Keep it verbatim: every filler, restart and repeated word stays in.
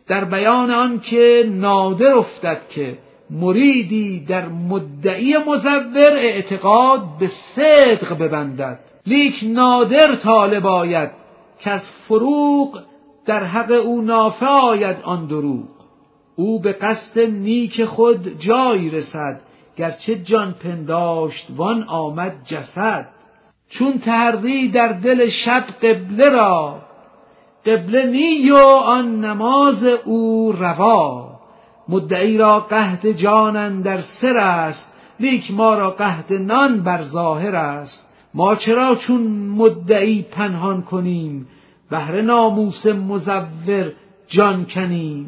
در بیان آن که نادر افتد که مریدی در مدعی مزور اعتقاد به صدق ببندد، لیک نادر طالب آید که از فروغ در حق او نافع آید آن دروغ. او به قصد نیک خود جایی رسد، گرچه جان پنداشت وان آمد جسد. چون تحری در دل شب قبله را، قبله نی و آن نماز او روا. مدعی را قحط جان اندر سر است، لیک ما را قحط نان بر ظاهر است. ما چرا چون مدعی پنهان کنیم، بهر ناموس مزور جان کنیم.